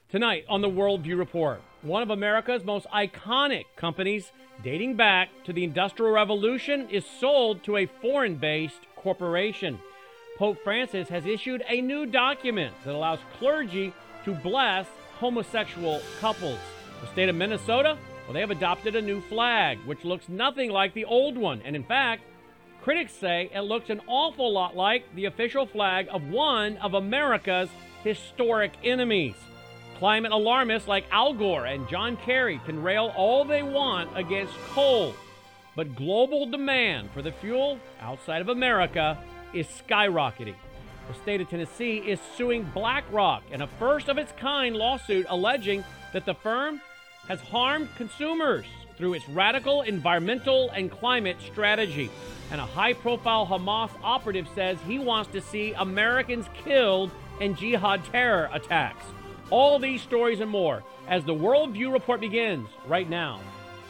Tonight on the Worldview Report, one of America's most iconic companies dating back to the Industrial Revolution is sold to a foreign-based corporation. Pope Francis has issued a new document that allows clergy to bless homosexual couples. The state of Minnesota, well, they have adopted a new flag, which looks nothing like the old one. And in fact, critics say it looks an awful lot like the official flag of one of America's historic enemies. Climate alarmists like Al Gore and John Kerry can rail all they want against coal, but global demand for the fuel outside of America is skyrocketing. The state of Tennessee is suing BlackRock in a first-of-its-kind lawsuit alleging that the firm has harmed consumers through its radical environmental and climate strategy. And a high-profile Hamas operative says he wants to see Americans killed in jihad terror attacks. All these stories and more as the Worldview Report begins right now.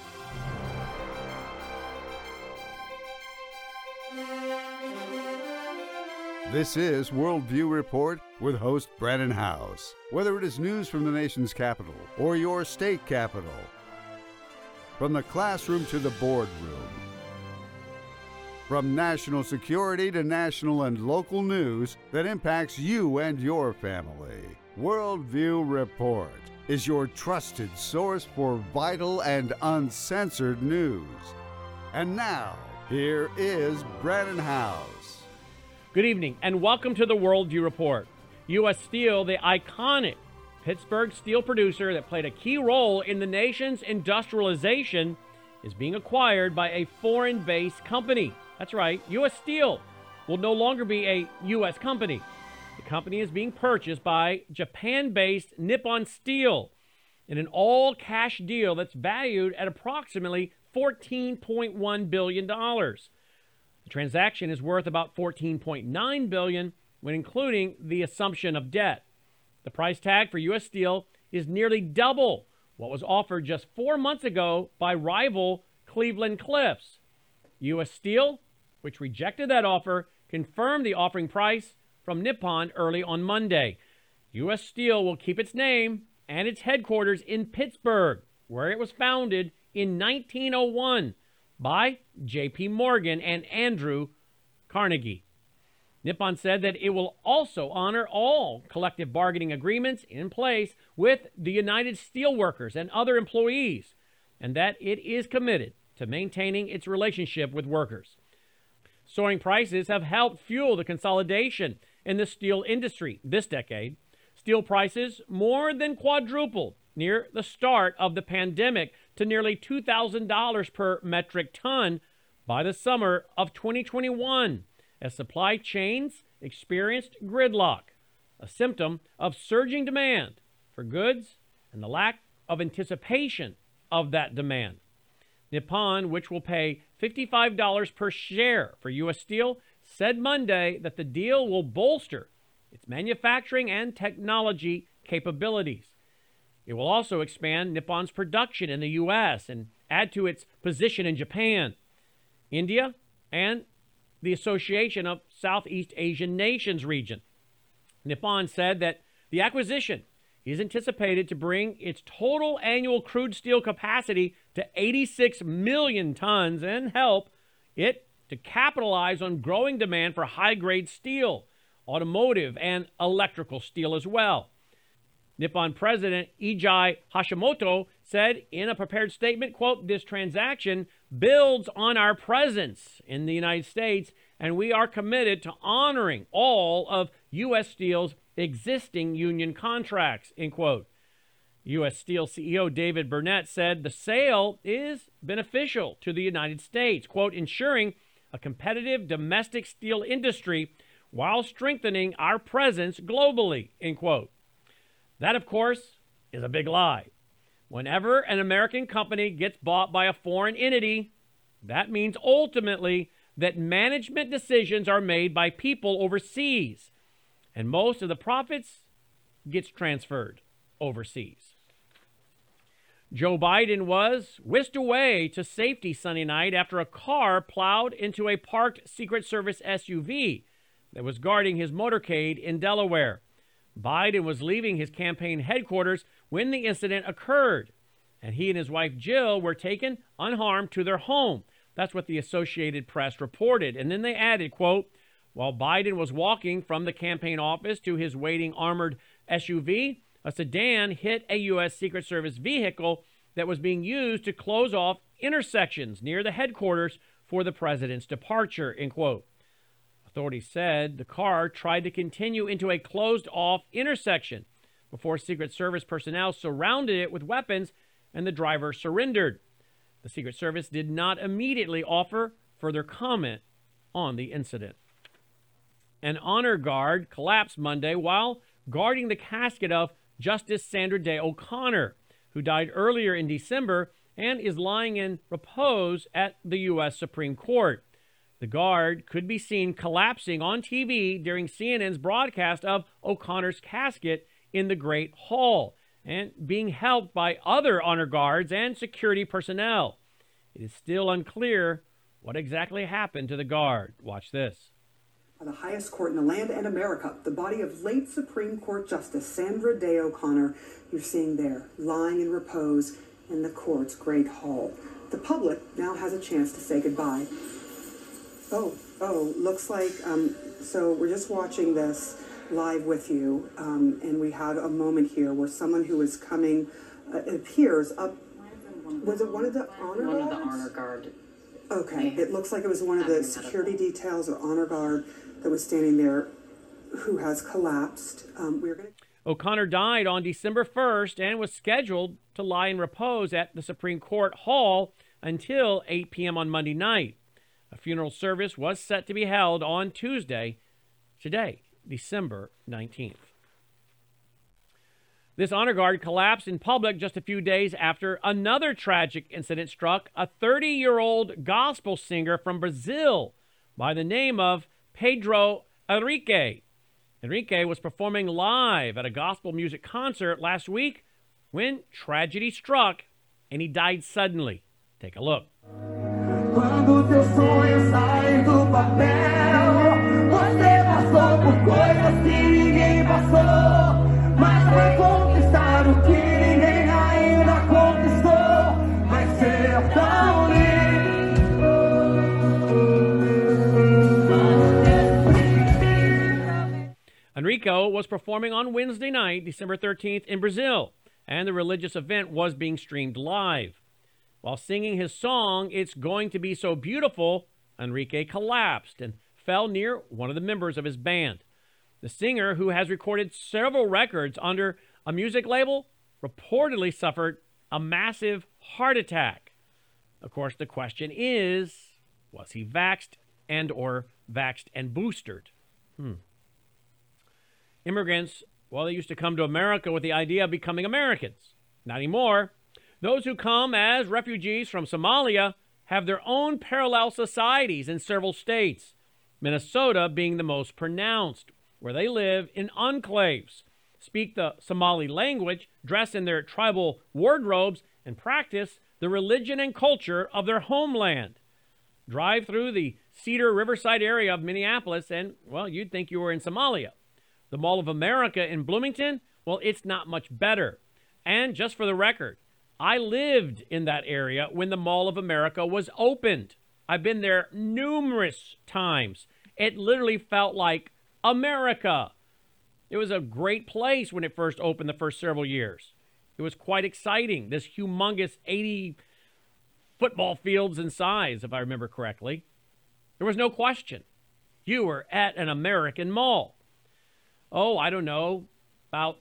This is Worldview Report with host Brandon House. Whether it is news from the nation's capital or your state capital, from the classroom to the boardroom, from national security to national and local news that impacts you and your family, Worldview Report is your trusted source for vital and uncensored news. And now, here is Brandon House. Good evening and welcome to the Worldview Report. U.S. Steel, the iconic Pittsburgh steel producer that played a key role in the nation's industrialization, is being acquired by a foreign-based company. That's right, U.S. Steel will no longer be a U.S. company. The company is being purchased by Japan-based Nippon Steel in an all-cash deal that's valued at approximately $14.1 billion. The transaction is worth about $14.9 billion when including the assumption of debt. The price tag for U.S. Steel is nearly double what was offered just 4 months ago by rival Cleveland-Cliffs. U.S. Steel, which rejected that offer, confirmed the offering price from Nippon early on Monday. U.S. Steel will keep its name and its headquarters in Pittsburgh, where it was founded in 1901 by J.P. Morgan and Andrew Carnegie. Nippon said that it will also honor all collective bargaining agreements in place with the United Steelworkers and other employees, and that it is committed to maintaining its relationship with workers. Soaring prices have helped fuel the consolidation in the steel industry this decade. Steel prices more than quadrupled near the start of the pandemic to nearly $2,000 per metric ton by the summer of 2021 as supply chains experienced gridlock, a symptom of surging demand for goods and the lack of anticipation of that demand. Nippon, which will pay $55 per share for U.S. Steel, said Monday that the deal will bolster its manufacturing and technology capabilities. It will also expand Nippon's production in the U.S. and add to its position in Japan, India, and the Association of Southeast Asian Nations region. Nippon said that the acquisition is anticipated to bring its total annual crude steel capacity to 86 million tons and help it to capitalize on growing demand for high-grade steel, automotive, and electrical steel as well. Nippon President Ijai Hashimoto said in a prepared statement, quote, "This transaction builds on our presence in the United States, and we are committed to honoring all of U.S. Steel's existing union contracts," end quote. U.S. Steel CEO David Burnett said the sale is beneficial to the United States, quote, "ensuring a competitive domestic steel industry while strengthening our presence globally," end quote. That, of course, is a big lie. Whenever an American company gets bought by a foreign entity, that means ultimately that management decisions are made by people overseas, and most of the profits gets transferred overseas. Joe Biden was whisked away to safety Sunday night after a car plowed into a parked Secret Service SUV that was guarding his motorcade in Delaware. Biden was leaving his campaign headquarters when the incident occurred, and he and his wife Jill were taken unharmed to their home. That's what the Associated Press reported. And then they added, quote, while Biden was walking from the campaign office to his waiting armored SUV, a sedan hit a U.S. Secret Service vehicle that was being used to close off intersections near the headquarters for the president's departure, end quote. Authorities said the car tried to continue into a closed-off intersection before Secret Service personnel surrounded it with weapons and the driver surrendered. The Secret Service did not immediately offer further comment on the incident. An honor guard collapsed Monday while guarding the casket of Justice Sandra Day O'Connor, who died earlier in December and is lying in repose at the U.S. Supreme Court. The guard could be seen collapsing on TV during CNN's broadcast of O'Connor's casket in the Great Hall and being helped by other honor guards and security personnel. It is still unclear what exactly happened to the guard. Watch this. The highest court in the land and America, the body of late Supreme Court Justice Sandra Day O'Connor, you're seeing there, lying in repose in the court's Great Hall. The public now has a chance to say goodbye. Looks like, so we're just watching this live with you, and we had a moment here where someone who is coming, it appears, up, was it one of the honor guards? One of the honor guard. Okay, it looks like it was one of the security details or honor guard that was standing there who has collapsed. O'Connor died on December 1st and was scheduled to lie in repose at the Supreme Court Hall until 8 p.m. on Monday night. A funeral service was set to be held on Tuesday, today, December 19th. This honor guard collapsed in public just a few days after another tragic incident struck a 30-year-old gospel singer from Brazil by the name of Pedro Henrique. Henrique was performing live at a gospel music concert last week when tragedy struck and he died suddenly. Take a look. Quando teu sonho sai do papel, você passou por coisas que ninguém passou, mas vai conquistar o que ninguém ainda conquistou, vai ser tão lindo. Enrico was performing on Wednesday night, December 13th in Brazil, and the religious event was being streamed live. While singing his song, It's Going to Be So Beautiful, Enrique collapsed and fell near one of the members of his band. The singer, who has recorded several records under a music label, reportedly suffered a massive heart attack. Of course, the question is, was he vaxxed and/or vaxxed and boosted? Immigrants, well, they used to come to America with the idea of becoming Americans. Not anymore. Those who come as refugees from Somalia have their own parallel societies in several states, Minnesota being the most pronounced, where they live in enclaves, speak the Somali language, dress in their tribal wardrobes, and practice the religion and culture of their homeland. Drive through the Cedar Riverside area of Minneapolis and, well, you'd think you were in Somalia. The Mall of America in Bloomington, well, it's not much better. And just for the record, I lived in that area when the Mall of America was opened. I've been there numerous times. It literally felt like America. It was a great place when it first opened the first several years. It was quite exciting. This humongous 80 football fields in size, if I remember correctly. There was no question. You were at an American mall. Oh, I don't know, about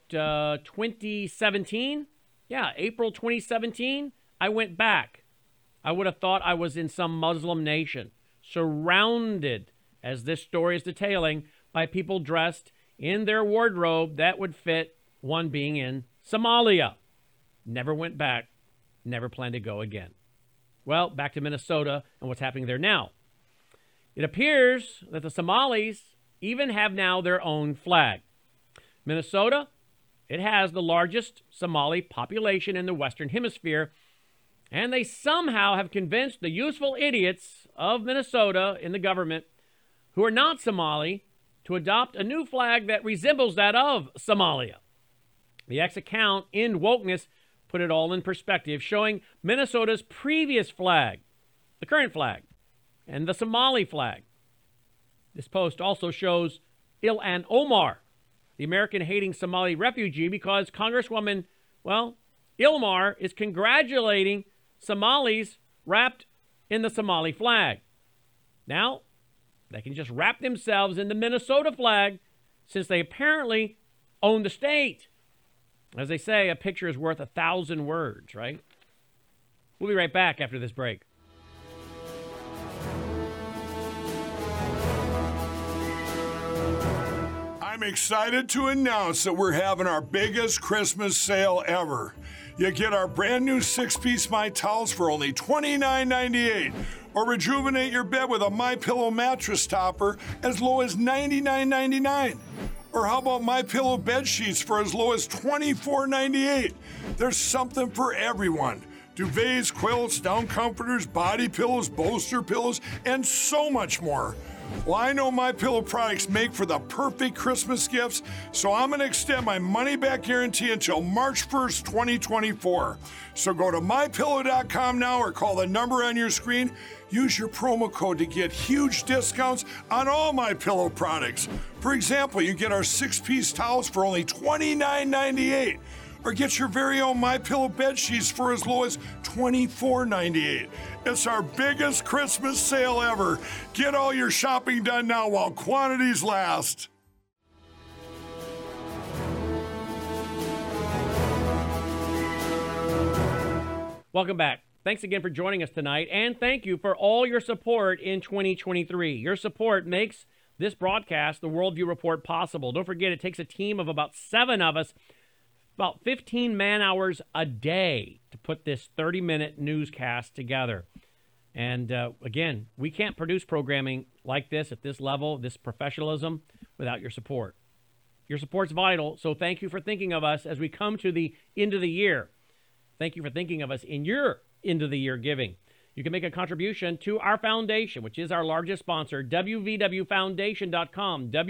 2017? Yeah, April 2017, I went back. I would have thought I was in some Muslim nation, surrounded, as this story is detailing, by people dressed in their wardrobe that would fit one being in Somalia. Never went back, never plan to go again. Well, back to Minnesota and what's happening there now. It appears that the Somalis even have now their own flag. Minnesota, it has the largest Somali population in the Western Hemisphere, and they somehow have convinced the useful idiots of Minnesota in the government who are not Somali to adopt a new flag that resembles that of Somalia. The X account, End Wokeness, put it all in perspective, showing Minnesota's previous flag, the current flag, and the Somali flag. This post also shows Ilhan Omar, the American-hating Somali refugee, because Congresswoman, Ilmar is congratulating Somalis wrapped in the Somali flag. Now, they can just wrap themselves in the Minnesota flag since they apparently own the state. As they say, a picture is worth 1,000 words, right? We'll be right back after this break. I'm excited to announce that we're having our biggest Christmas sale ever. You get our brand new 6-piece My Towels for only $29.98, or rejuvenate your bed with a MyPillow mattress topper as low as $99.99. Or how about MyPillow bed sheets for as low as $24.98? There's something for everyone. Duvets, quilts, down comforters, body pillows, bolster pillows, and so much more. Well, I know MyPillow products make for the perfect Christmas gifts, so I'm going to extend my money-back guarantee until March 1st, 2024. So go to MyPillow.com now or call the number on your screen. Use your promo code to get huge discounts on all MyPillow products. For example, you get our 6-piece towels for only $29.98. Or get your very own MyPillow bed sheets for as low as $24.98. It's our biggest Christmas sale ever. Get all your shopping done now while quantities last. Welcome back. Thanks again for joining us tonight, and thank you for all your support in 2023. Your support makes this broadcast, the Worldview Report, possible. Don't forget, it takes a team of about 7 of us, about 15 man-hours a day to put this 30-minute newscast together. And again, we can't produce programming like this at this level, this professionalism, without your support. Your support's vital, so thank you for thinking of us as we come to the end of the year. Thank you for thinking of us in your end-of-the-year giving. You can make a contribution to our foundation, which is our largest sponsor, wvwfoundation.com,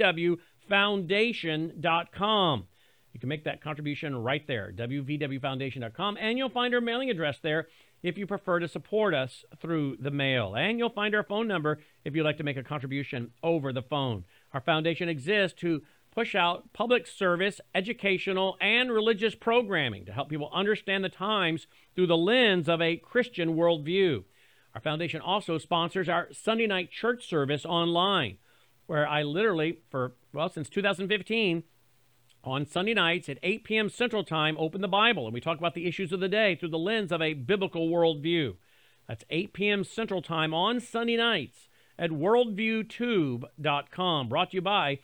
wvwfoundation.com. You can make that contribution right there, wvwfoundation.com, and you'll find our mailing address there if you prefer to support us through the mail. And you'll find our phone number if you'd like to make a contribution over the phone. Our foundation exists to push out public service, educational, and religious programming to help people understand the times through the lens of a Christian worldview. Our foundation also sponsors our Sunday night church service online, where I literally, since 2015, on Sunday nights at 8 p.m. Central Time, open the Bible, and we talk about the issues of the day through the lens of a biblical worldview. That's 8 p.m. Central Time on Sunday nights at worldviewtube.com, brought to you by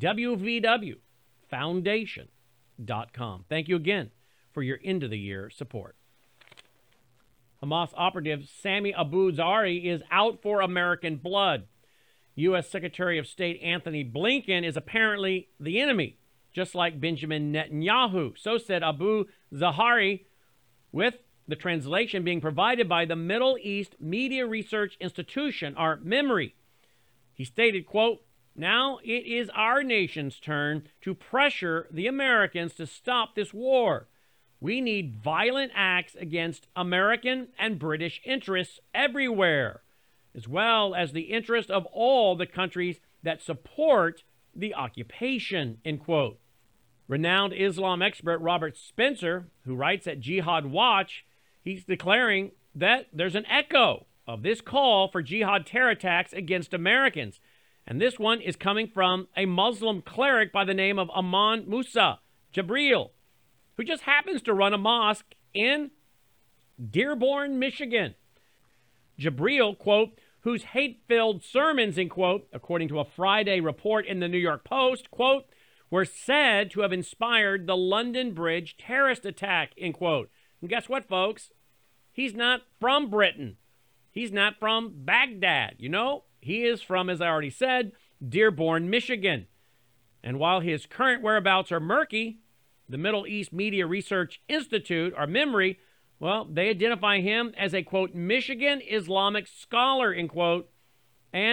wvwfoundation.com. Thank you again for your end-of-the-year support. Hamas operative Sami Abu Zaidi is out for American blood. U.S. Secretary of State Anthony Blinken is apparently the enemy, just like Benjamin Netanyahu. So said Abu Zaidi, with the translation being provided by the Middle East Media Research Institution, our MEMRI. He stated, quote, "Now it is our nation's turn to pressure the Americans to stop this war. We need violent acts against American and British interests everywhere, as well as the interest of all the countries that support the occupation," end quote. Renowned Islam expert Robert Spencer, who writes at Jihad Watch, he's declaring that there's an echo of this call for jihad terror attacks against Americans. And this one is coming from a Muslim cleric by the name of Aman Musa Jabril, who just happens to run a mosque in Dearborn, Michigan. Jabril, quote, whose hate-filled sermons, end quote, according to a Friday report in the New York Post, quote, were said to have inspired the London Bridge terrorist attack, end quote. And guess what, folks? He's not from Britain. He's not from Baghdad. You know, he is from, as I already said, Dearborn, Michigan. And while his current whereabouts are murky, the Middle East Media Research Institute, or MEMRI, well, they identify him as a, quote, Michigan Islamic scholar, end quote, and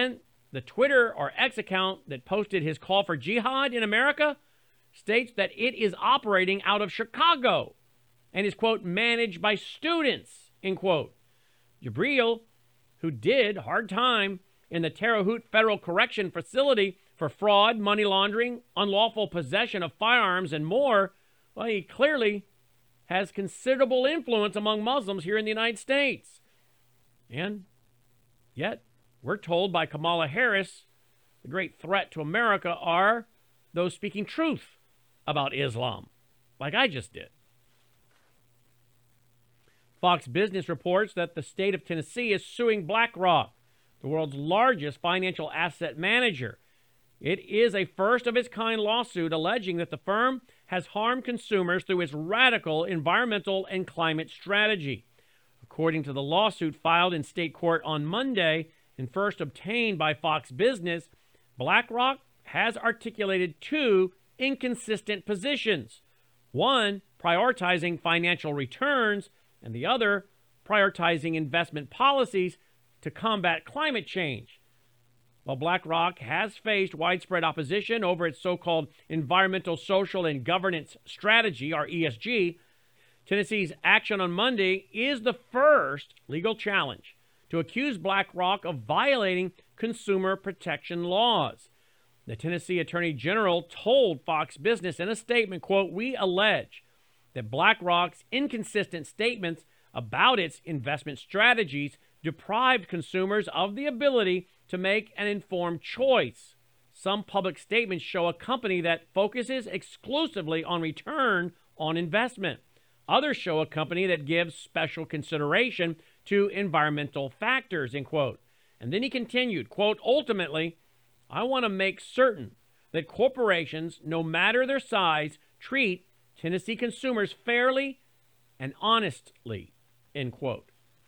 the Twitter or X account that posted his call for jihad in America states that it is operating out of Chicago and is, quote, managed by students, end quote. Jibril, who did hard time in the Terre Haute Federal Correction Facility for fraud, money laundering, unlawful possession of firearms, and more, well, he clearly has considerable influence among Muslims here in the United States. And yet, we're told by Kamala Harris the great threat to America are those speaking truth about Islam, like I just did. Fox Business reports that the state of Tennessee is suing BlackRock, the world's largest financial asset manager. It is a first-of-its-kind lawsuit alleging that the firm has harmed consumers through its radical environmental and climate strategy. According to the lawsuit filed in state court on Monday and first obtained by Fox Business, BlackRock has articulated two inconsistent positions. One, prioritizing financial returns, and the other, prioritizing investment policies to combat climate change. While BlackRock has faced widespread opposition over its so-called environmental, social, and governance strategy, or ESG, Tennessee's action on Monday is the first legal challenge to accuse BlackRock of violating consumer protection laws. The Tennessee Attorney General told Fox Business in a statement, quote, "We allege that BlackRock's inconsistent statements about its investment strategies deprived consumers of the ability to make an informed choice. Some public statements show a company that focuses exclusively on return on investment. Others show a company that gives special consideration to environmental factors," end quote. And then he continued, quote, "Ultimately, I want to make certain that corporations, no matter their size, treat Tennessee consumers fairly and honestly," end quote.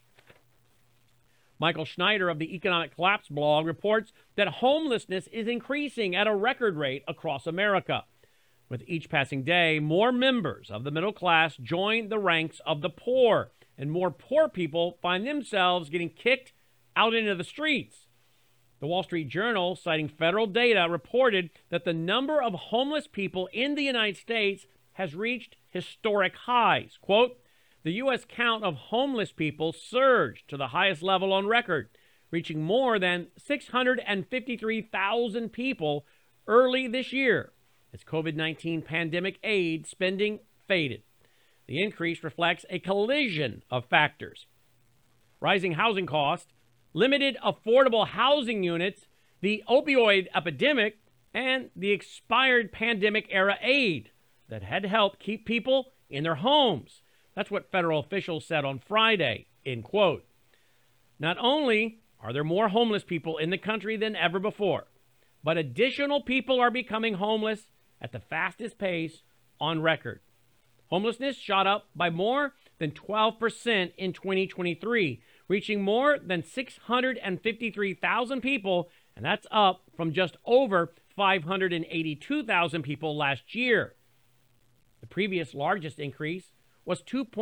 Michael Schneider of the Economic Collapse blog reports that homelessness is increasing at a record rate across America. With each passing day, more members of the middle class join the ranks of the poor, and more poor people find themselves getting kicked out into the streets. The Wall Street Journal, citing federal data, reported that the number of homeless people in the United States has reached historic highs. Quote, "The U.S. count of homeless people surged to the highest level on record, reaching more than 653,000 people early this year as COVID-19 pandemic aid spending faded. The increase reflects a collision of factors: rising housing costs, limited affordable housing units, the opioid epidemic, and the expired pandemic-era aid that had helped keep people in their homes." That's what federal officials said on Friday, end quote. Not only are there more homeless people in the country than ever before, but additional people are becoming homeless at the fastest pace on record. Homelessness shot up by more than 12% in 2023, reaching more than 653,000 people, and that's up from just over 582,000 people last year. The previous largest increase was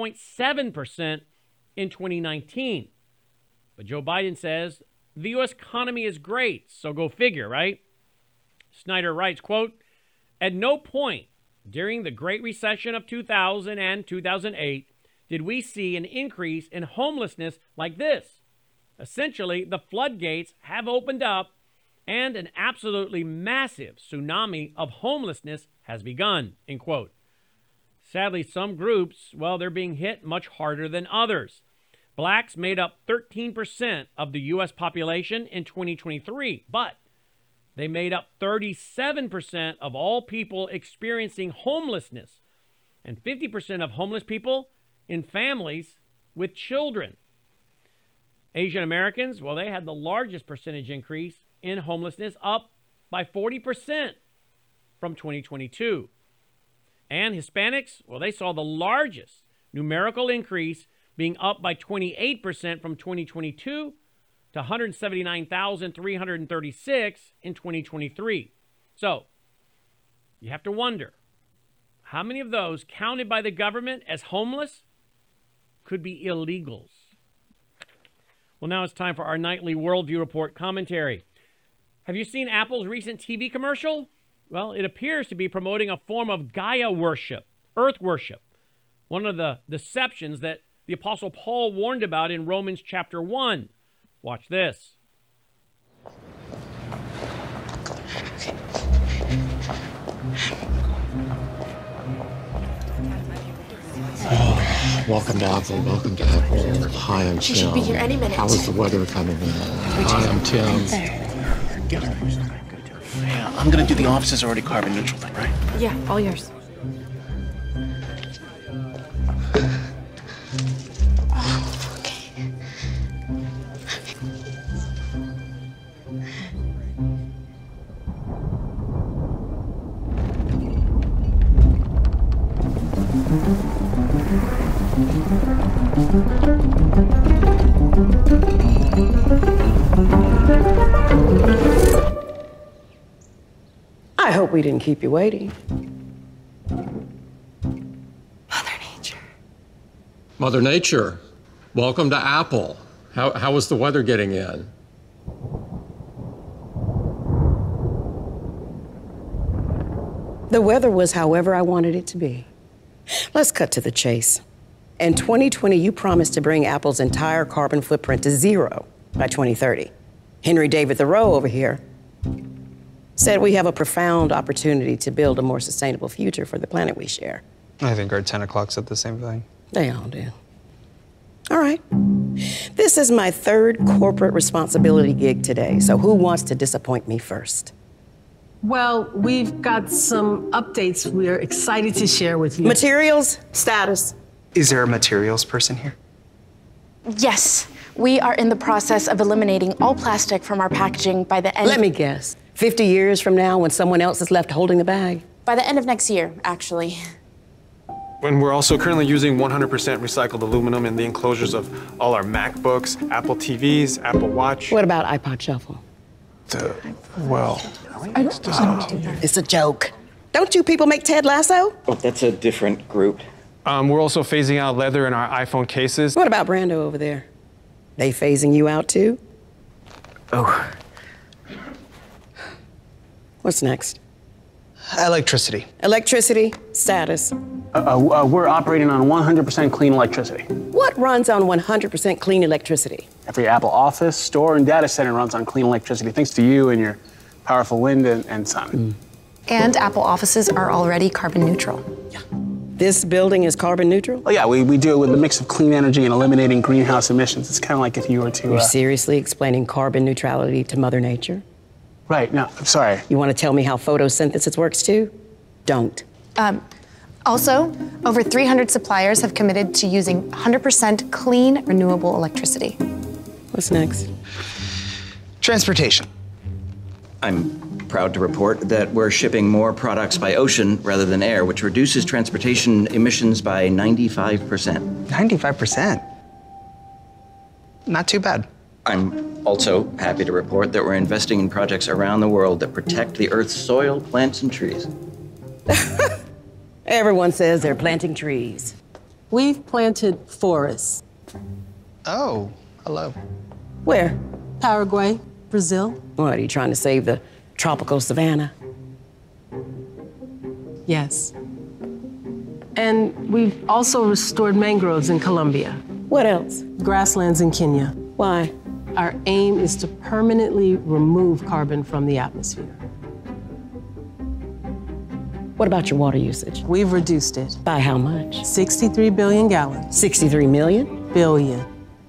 2.7% in 2019. But Joe Biden says the U.S. economy is great, so go figure, right? Snyder writes, quote, "At no point during the Great Recession of 2000 and 2008 did we see an increase in homelessness like this. Essentially, the floodgates have opened up and an absolutely massive tsunami of homelessness has begun," end quote. Sadly, some groups, well, they're being hit much harder than others. Blacks made up 13% of the U.S. population in 2023, but they made up 37% of all people experiencing homelessness and 50% of homeless people in families with children. Asian Americans, well, they had the largest percentage increase in homelessness, up by 40% from 2022. And Hispanics, well, they saw the largest numerical increase, being up by 28% from 2022 to 179,336 in 2023. So, you have to wonder, how many of those counted by the government as homeless could be illegals? Well, now it's time for our nightly Worldview Report commentary. Have you seen Apple's recent TV commercial? Well, it appears to be promoting a form of Gaia worship, earth worship, one of the deceptions that the Apostle Paul warned about in Romans chapter 1. Watch this. Welcome to Apple. Welcome to Apple. Hi, I'm Tim. She should be here any minute. How is the weather coming in? Hi, I'm Tim. Yeah, I'm gonna do the office's already carbon neutral thing, right? Yeah, all yours. I hope we didn't keep you waiting. Mother Nature. Mother Nature, welcome to Apple. How is the weather getting in? The weather was however I wanted it to be. Let's cut to the chase. In 2020, you promised to bring Apple's entire carbon footprint to zero by 2030. Henry David Thoreau over here said we have a profound opportunity to build a more sustainable future for the planet we share. I think our 10 o'clock said the same thing. They all do. All right. This is my third corporate responsibility gig today, so who wants to disappoint me first? Well, we've got some updates we're excited to share with you. Materials, status. Is there a materials person here? Yes, we are in the process of eliminating all plastic from our packaging by the end. Let me guess. 50 years from now when someone else is left holding the bag? By the end of next year, actually. And we're also currently using 100% recycled aluminum in the enclosures of all our MacBooks, Apple TVs, Apple Watch. What about iPod Shuffle? It's a joke. Don't you people make Ted Lasso? Oh, that's a different group. We're also phasing out leather in our iPhone cases. What about Brando over there? They phasing you out too? Oh. What's next? Electricity. Electricity, status. We're operating on 100% clean electricity. What runs on 100% clean electricity? Every Apple office, store, and data center runs on clean electricity, thanks to you and your powerful wind and sun. And Apple offices are already carbon neutral. Yeah. This building is carbon neutral? Oh, yeah, we do it with a mix of clean energy and eliminating greenhouse emissions. It's kind of like if you were to... You're seriously explaining carbon neutrality to Mother Nature? Right, no, I'm sorry. You want to tell me how photosynthesis works too? Don't. Also, over 300 suppliers have committed to using 100% clean, renewable electricity. What's next? Transportation. I'm proud to report that we're shipping more products by ocean rather than air, which reduces transportation emissions by 95%. 95%? Not too bad. I'm also happy to report that we're investing in projects around the world that protect the Earth's soil, plants, and trees. Everyone says they're planting trees. We've planted forests. Oh, hello. Where? Paraguay, Brazil. What, are you trying to save the tropical savanna? Yes. And we've also restored mangroves in Colombia. What else? Grasslands in Kenya. Why? Our aim is to permanently remove carbon from the atmosphere. What about your water usage? We've reduced it. By how much? 63 billion gallons. 63 million? Billion.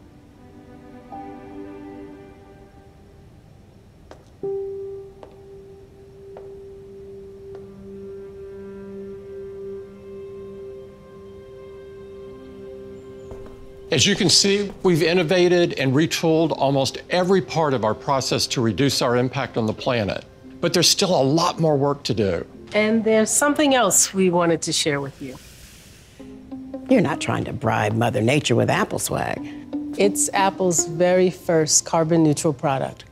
As you can see, we've innovated and retooled almost every part of our process to reduce our impact on the planet. But there's still a lot more work to do. And there's something else we wanted to share with you. You're not trying to bribe Mother Nature with Apple swag. It's Apple's very first carbon neutral product.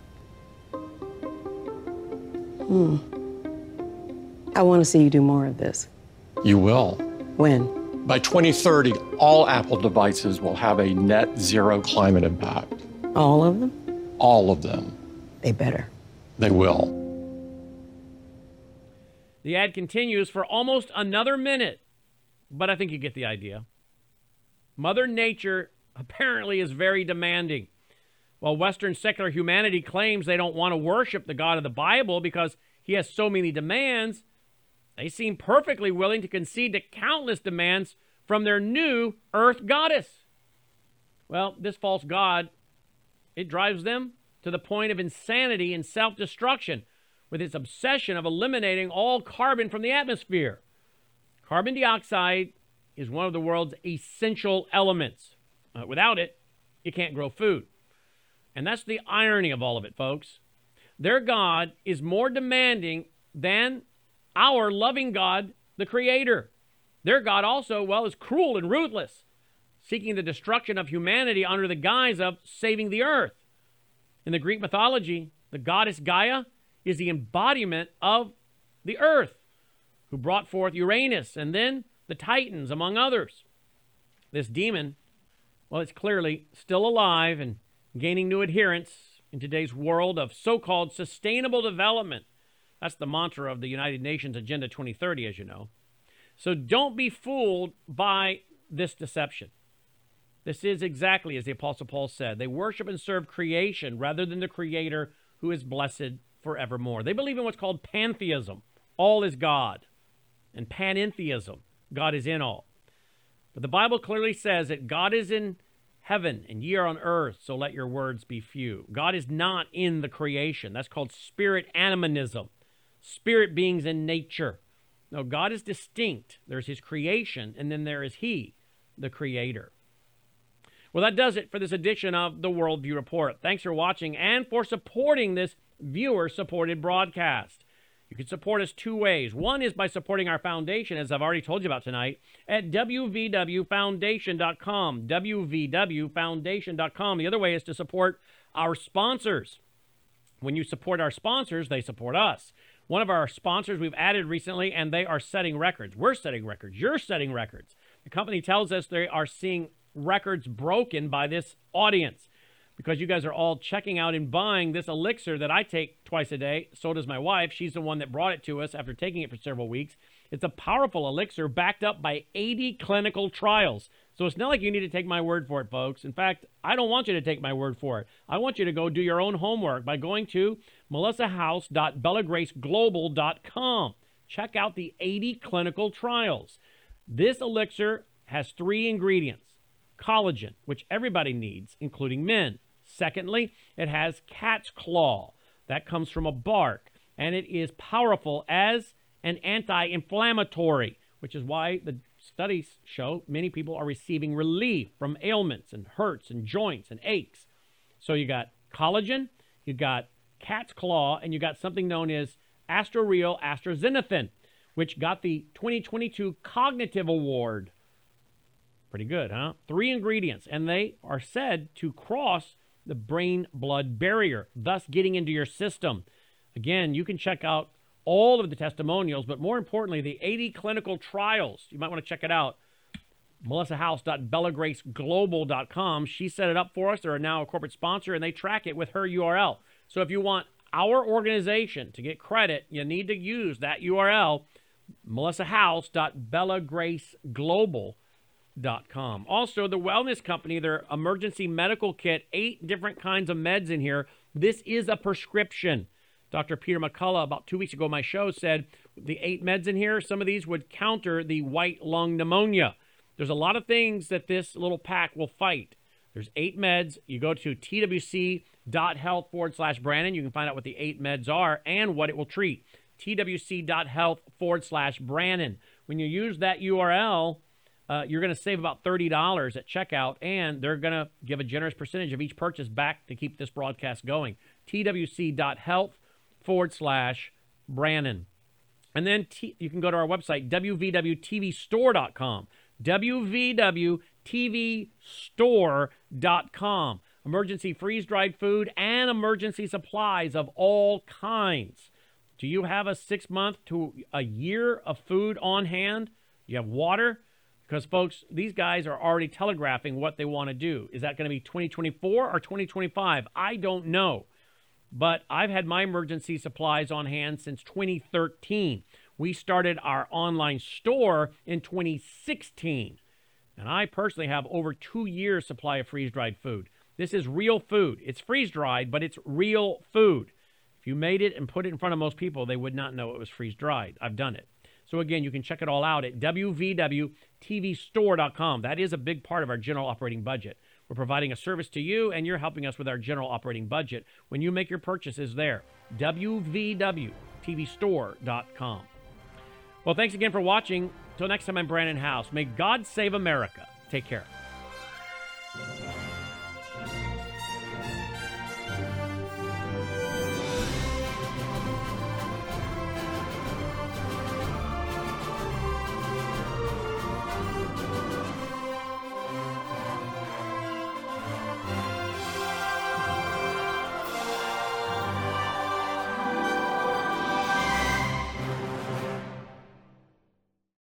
I want to see you do more of this. You will. When? By 2030, all Apple devices will have a net zero climate impact. All of them? All of them. They better. they will. The ad continues for almost another minute, but I think you get the idea. Mother Nature apparently is very demanding. While Western secular humanity claims they don't want to worship the God of the Bible because he has so many demands, they seem perfectly willing to concede to countless demands from their new earth goddess. Well, this false god, it drives them to the point of insanity and self-destruction with its obsession of eliminating all carbon from the atmosphere. Carbon dioxide is one of the world's essential elements. Without it, you can't grow food. And that's the irony of all of it, folks. Their God is more demanding than our loving God, the Creator. Their God also, well, is cruel and ruthless, seeking the destruction of humanity under the guise of saving the earth. In the Greek mythology, the goddess Gaia is the embodiment of the earth, who brought forth Uranus and then the Titans, among others. This demon, well, it's clearly still alive and gaining new adherents in today's world of so-called sustainable development. That's the mantra of the United Nations Agenda 2030, as you know. So don't be fooled by this deception. This is exactly as the Apostle Paul said. They worship and serve creation rather than the Creator, who is blessed forevermore. They believe in what's called pantheism. All is God. And panentheism. God is in all. But the Bible clearly says that God is in heaven and ye are on earth, so let your words be few. God is not in the creation. That's called spirit animism. Spirit beings in nature. No, God is distinct. There's his creation, and then there is he, the Creator. Well, that does it for this edition of the Worldview Report. Thanks for watching and for supporting this viewer-supported broadcast. You can support us two ways. One is by supporting our foundation, as I've already told you about tonight, at wvwfoundation.com, wvwfoundation.com. The other way is to support our sponsors. When you support our sponsors, they support us. One of our sponsors we've added recently, and they are setting records. We're setting records. You're setting records. The company tells us they are seeing records broken by this audience because you guys are all checking out and buying this elixir that I take twice a day. So does my wife. She's the one that brought it to us after taking it for several weeks. It's a powerful elixir backed up by 80 clinical trials. So it's not like you need to take my word for it, folks. In fact, I don't want you to take my word for it. I want you to go do your own homework by going to melissahouse.bellagraceglobal.com. Check out the 80 clinical trials. This elixir has 3 ingredients. Collagen, which everybody needs, including men. Secondly, it has cat's claw. That comes from a bark, and it is powerful as an anti-inflammatory, which is why the studies show many people are receiving relief from ailments and hurts and joints and aches. So you got collagen, you got cat's claw, and you got something known as Astroreal Astaxanthin, which got the 2022 Cognitive Award. Pretty good, huh? 3 ingredients, and they are said to cross the brain-blood barrier, thus getting into your system. Again, you can check out all of the testimonials, but more importantly, the 80 clinical trials. You might want to check it out. melissahouse.bellagraceglobal.com. She set it up for us. They're now a corporate sponsor, and they track it with her URL. So if you want our organization to get credit, you need to use that URL, melissahouse.bellagraceglobal.com. Also, the Wellness Company, their emergency medical kit, 8 different kinds of meds in here. This is a prescription. Dr. Peter McCullough, about 2 weeks ago on my show, said the 8 meds in here, some of these would counter the white lung pneumonia. There's a lot of things that this little pack will fight. There's 8 meds. You go to twc.health/Brannon. You can find out what the 8 meds are and what it will treat. twc.health/Brannon. When you use that URL, you're going to save about $30 at checkout, and they're going to give a generous percentage of each purchase back to keep this broadcast going. twc.health/Brannon. And then you can go to our website, wvwtvstore.com. wvwtvstore.com. Emergency freeze-dried food and emergency supplies of all kinds. Do you have a 6-month to a year of food on hand? You have water? Because, folks, these guys are already telegraphing what they want to do. Is that going to be 2024 or 2025? I don't know. but I've had my emergency supplies on hand since 2013. We started our online store in 2016. And I personally have over 2 years supply of freeze-dried food. This is real food. It's freeze-dried, but it's real food. If you made it and put it in front of most people, they would not know it was freeze-dried. I've done it. So again, you can check it all out at www.tvstore.com. That is a big part of our general operating budget. We're providing a service to you, and you're helping us with our general operating budget when you make your purchases there. www.tvstore.com. Well, thanks again for watching. Till next time, I'm Brandon House. May God save America. Take care.